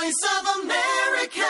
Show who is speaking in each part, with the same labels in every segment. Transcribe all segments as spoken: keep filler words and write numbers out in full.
Speaker 1: Voice of America.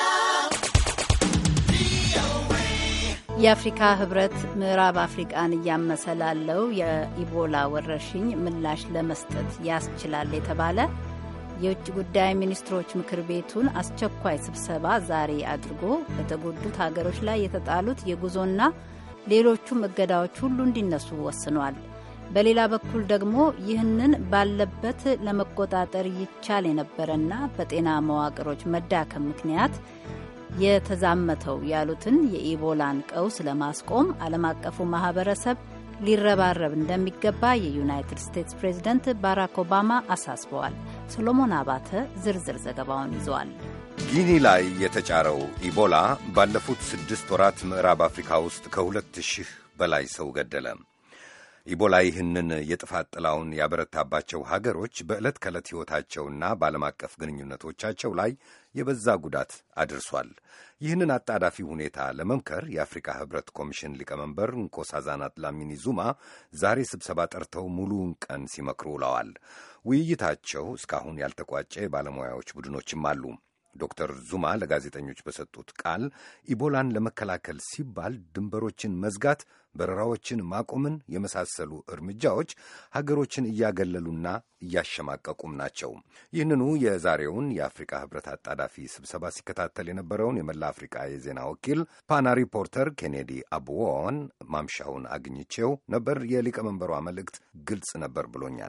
Speaker 2: የአፍሪካ ህብረት ምዕራብ አፍሪካን እያመሰላለው የኢቦላ ወረርሽኝ ምላሽ ለመስጠት ያስችላል የተባለ የውጭ ጉዳይ ሚኒስትሮች ምክር ቤቱን አስቸኳይ ስብሰባ ዛሬ አድርጎ በተጎዱት ሀገሮች ላይ የተጣሉት የጉዞና ሌሎቹም እገዳዎች ሁሉ እንዲነሱ ወስኗል። በሌላ በኩል ደግሞ ይህንን ባለበት ለመቆጣጠር ይቻል የነበረና በጤና መዋቅሮች መዳከም ምክንያት የተዛመተው ያሉትን የኢቦላን ቀውስ ለማስቆም ዓለም አቀፉ ማህበረሰብ ሊረባረብ እንደሚገባ የዩናይትድ ስቴትስ ፕሬዝደንት ባራክ ኦባማ አሳስበዋል። ሰሎሞን አባተ ዝርዝር ዘገባውን ይዟል።
Speaker 3: ጊኒ ላይ የተጫረው ኢቦላ ባለፉት ስድስት ወራት ምዕራብ አፍሪካ ውስጥ ከሁለት ሺህ በላይ ሰው ገደለ። ኢቦላ ይህንን የጥፋት ጥላውን ያበረታባቸው ሀገሮች በዕለት ከዕለት ሕይወታቸውና በዓለም አቀፍ ግንኙነቶቻቸው ላይ የበዛ ጉዳት አድርሷል። ይህንን አጣዳፊ ሁኔታ ለመምከር የአፍሪካ ህብረት ኮሚሽን ሊቀመንበር ንኮሳዛና ድላሚኒ ዙማ ዛሬ ስብሰባ ጠርተው ሙሉውን ቀን ሲመክሩ ውለዋል። ውይይታቸው እስካሁን ያልተቋጨ ባለሙያዎች ቡድኖችም አሉ። ዶክተር ዙማ ለጋዜጠኞች በሰጡት ቃል ኢቦላን ለመከላከል ሲባል ድንበሮችን መዝጋት፣ በረራዎችን ማቆምን የመሳሰሉ እርምጃዎች ሀገሮችን እያገለሉና እያሸማቀቁም ናቸው። ይህንኑ የዛሬውን የአፍሪካ ህብረት አጣዳፊ ስብሰባ ሲከታተል የነበረውን የመላ አፍሪካ የዜና ወኪል ፓና ሪፖርተር ኬኔዲ አቡዎን ማምሻውን አግኝቼው ነበር። የሊቀመንበሯ መልእክት ግልጽ ነበር ብሎኛል።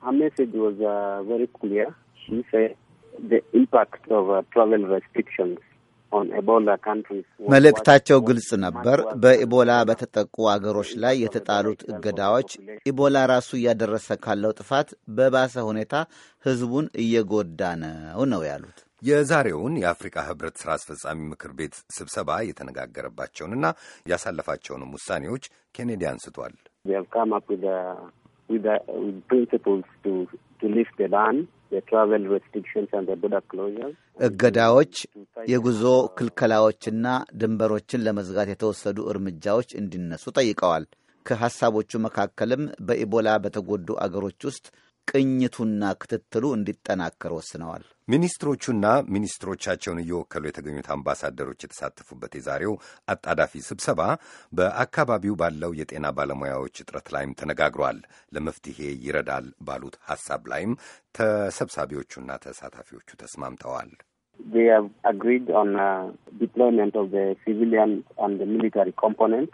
Speaker 4: መልእክታቸው ግልጽ ነበር። በኢቦላ በተጠቁ አገሮች ላይ የተጣሉት እገዳዎች ኢቦላ ራሱ እያደረሰ ካለው ጥፋት በባሰ ሁኔታ ህዝቡን እየጎዳ ነው ነው ያሉት።
Speaker 3: የዛሬውን የአፍሪካ ህብረት ሥራ አስፈጻሚ ምክር ቤት ስብሰባ የተነጋገረባቸውንና ያሳለፋቸውንም ውሳኔዎች ኬኔዲ አንስቷል።
Speaker 4: እገዳዎች፣ የጉዞ ክልከላዎችና ድንበሮችን ለመዝጋት የተወሰዱ እርምጃዎች እንዲነሱ ጠይቀዋል። ከሐሳቦቹ መካከልም በኢቦላ በተጎዱ አገሮች ውስጥ ቅኝቱና ክትትሉ እንዲጠናከር ወስነዋል።
Speaker 3: ሚኒስትሮቹና ሚኒስትሮቻቸውን እየወከሉ የተገኙት አምባሳደሮች የተሳተፉበት የዛሬው አጣዳፊ ስብሰባ በአካባቢው ባለው የጤና ባለሙያዎች እጥረት ላይም ተነጋግሯል። ለመፍትሄ ይረዳል ባሉት ሐሳብ ላይም ተሰብሳቢዎቹና ተሳታፊዎቹ ተስማምተዋል።
Speaker 5: They have agreed on uh, deployment of the civilian and the military components.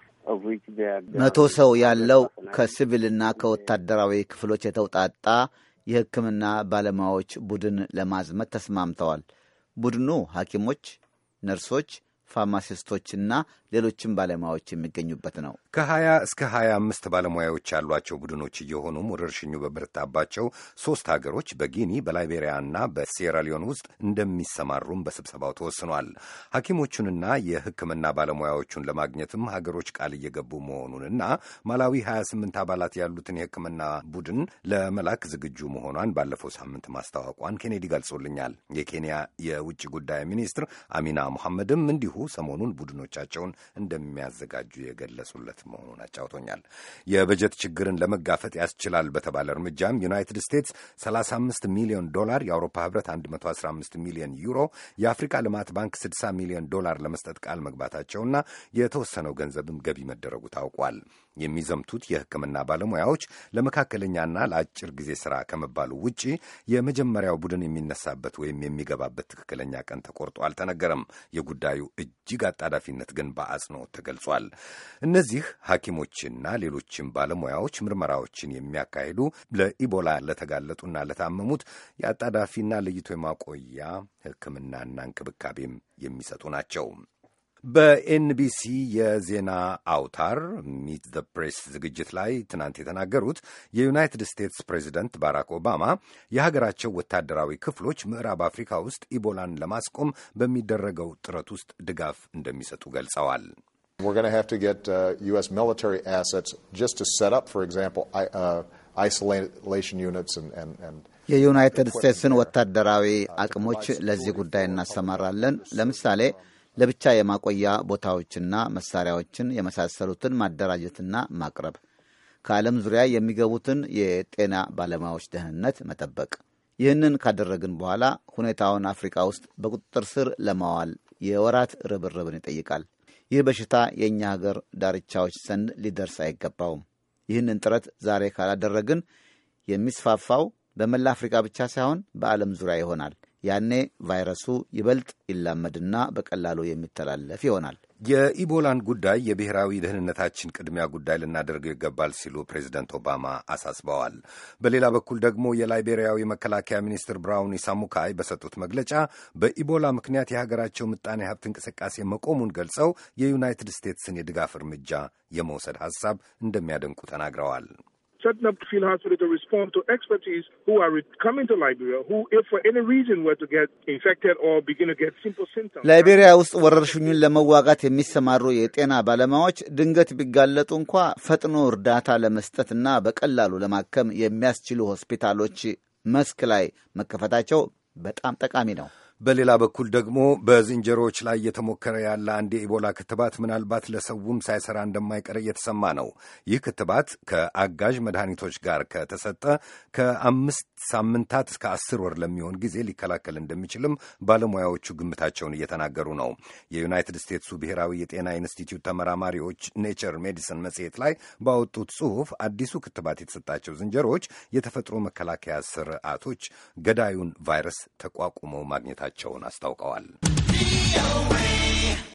Speaker 4: መቶ ሰው ያለው ከሲቪልና ከወታደራዊ ክፍሎች የተውጣጣ የሕክምና ባለሙያዎች ቡድን ለማዝመት ተስማምተዋል። ቡድኑ ሐኪሞች፣ ነርሶች፣ ፋርማሲስቶችና ሌሎችም ባለሙያዎች የሚገኙበት ነው።
Speaker 3: ከሀያ እስከ ሀያ አምስት ባለሙያዎች ያሏቸው ቡድኖች እየሆኑም ወረርሽኙ በበረታባቸው ሶስት ሀገሮች በጊኒ በላይቤሪያና በሴራሊዮን ውስጥ እንደሚሰማሩም በስብሰባው ተወስኗል። ሐኪሞቹንና የሕክምና ባለሙያዎቹን ለማግኘትም ሀገሮች ቃል እየገቡ መሆኑንና ማላዊ ሀያ ስምንት አባላት ያሉትን የሕክምና ቡድን ለመላክ ዝግጁ መሆኗን ባለፈው ሳምንት ማስታወቋን ኬኔዲ ገልጾልኛል። የኬንያ የውጭ ጉዳይ ሚኒስትር አሚና ሙሐመድም እንዲሁ ሰሞኑን ቡድኖቻቸውን እንደሚያዘጋጁ የገለጹለት መሆኑን አጫውቶኛል። የበጀት ችግርን ለመጋፈጥ ያስችላል በተባለ እርምጃም ዩናይትድ ስቴትስ ሰላሳ አምስት ሚሊዮን ዶላር፣ የአውሮፓ ህብረት መቶ አስራ አምስት ሚሊዮን ዩሮ፣ የአፍሪካ ልማት ባንክ ስድሳ ሚሊዮን ዶላር ለመስጠት ቃል መግባታቸውና የተወሰነው ገንዘብም ገቢ መደረጉ ታውቋል። የሚዘምቱት የሕክምና ባለሙያዎች ለመካከለኛና ለአጭር ጊዜ ሥራ ከመባሉ ውጪ የመጀመሪያው ቡድን የሚነሳበት ወይም የሚገባበት ትክክለኛ ቀን ተቆርጦ አልተነገረም። የጉዳዩ እጅግ አጣዳፊነት ግን በአጽንኦት ተገልጿል። እነዚህ ሐኪሞችና ሌሎችም ባለሙያዎች ምርመራዎችን የሚያካሂዱ ለኢቦላ ለተጋለጡና ለታመሙት የአጣዳፊና ለይቶ የማቆያ ሕክምናና እንክብካቤም የሚሰጡ ናቸው። በኤንቢሲ የዜና አውታር ሚት ዘ ፕሬስ ዝግጅት ላይ ትናንት የተናገሩት የዩናይትድ ስቴትስ ፕሬዚደንት ባራክ ኦባማ የሀገራቸው ወታደራዊ ክፍሎች ምዕራብ አፍሪካ ውስጥ ኢቦላን ለማስቆም በሚደረገው ጥረት ውስጥ ድጋፍ እንደሚሰጡ ገልጸዋል።
Speaker 6: We're going to have to get uh, U S military assets just to set up, for example, uh, isolation units and and and
Speaker 4: የዩናይትድ ስቴትስን ወታደራዊ አቅሞች ለዚህ ጉዳይ እናሰማራለን። ለምሳሌ ለብቻ የማቆያ ቦታዎችና መሳሪያዎችን የመሳሰሉትን ማደራጀትና ማቅረብ፣ ከዓለም ዙሪያ የሚገቡትን የጤና ባለሙያዎች ደህንነት መጠበቅ፣ ይህንን ካደረግን በኋላ ሁኔታውን አፍሪካ ውስጥ በቁጥጥር ስር ለማዋል የወራት ርብርብን ይጠይቃል። ይህ በሽታ የእኛ ሀገር ዳርቻዎች ዘንድ ሊደርስ አይገባውም። ይህንን ጥረት ዛሬ ካላደረግን የሚስፋፋው በመላ አፍሪካ ብቻ ሳይሆን በዓለም ዙሪያ ይሆናል። ያኔ ቫይረሱ ይበልጥ ይላመድና በቀላሉ የሚተላለፍ ይሆናል።
Speaker 3: የኢቦላን ጉዳይ የብሔራዊ ደህንነታችን ቅድሚያ ጉዳይ ልናደርገው ይገባል ሲሉ ፕሬዚደንት ኦባማ አሳስበዋል። በሌላ በኩል ደግሞ የላይቤሪያዊ መከላከያ ሚኒስትር ብራውን ኢሳሙካይ በሰጡት መግለጫ በኢቦላ ምክንያት የሀገራቸው ምጣኔ ሀብት እንቅስቃሴ መቆሙን ገልጸው የዩናይትድ ስቴትስን የድጋፍ እርምጃ የመውሰድ ሐሳብ እንደሚያደንቁ ተናግረዋል።
Speaker 7: Setting up field hospital to respond to expertise who are coming to Liberia, who, if for any reason were to get infected or begin to get simple symptoms.
Speaker 4: ላይቤሪያ ውስጥ ወረርሽኙን ለመዋጋት የሚሰማሩ የጤና ባለሙያዎች ድንገት ቢጋለጡ እንኳ ፈጥኖ እርዳታ ለመስጠትና በቀላሉ ለማከም የሚያስችሉ ሆስፒታሎች መስክ ላይ መከፈታቸው በጣም ጠቃሚ ነው።
Speaker 3: በሌላ በኩል ደግሞ በዝንጀሮዎች ላይ እየተሞከረ ያለ አንድ የኢቦላ ክትባት ምናልባት ለሰውም ሳይሰራ እንደማይቀር እየተሰማ ነው። ይህ ክትባት ከአጋዥ መድኃኒቶች ጋር ከተሰጠ ከአምስት ሳምንታት እስከ አስር ወር ለሚሆን ጊዜ ሊከላከል እንደሚችልም ባለሙያዎቹ ግምታቸውን እየተናገሩ ነው። የዩናይትድ ስቴትሱ ብሔራዊ የጤና ኢንስቲትዩት ተመራማሪዎች ኔቸር ሜዲሲን መጽሔት ላይ ባወጡት ጽሑፍ አዲሱ ክትባት የተሰጣቸው ዝንጀሮዎች የተፈጥሮ መከላከያ ስርዓቶች ገዳዩን ቫይረስ ተቋቁመው ማግኘታቸው ቸውን አስታውቀዋል።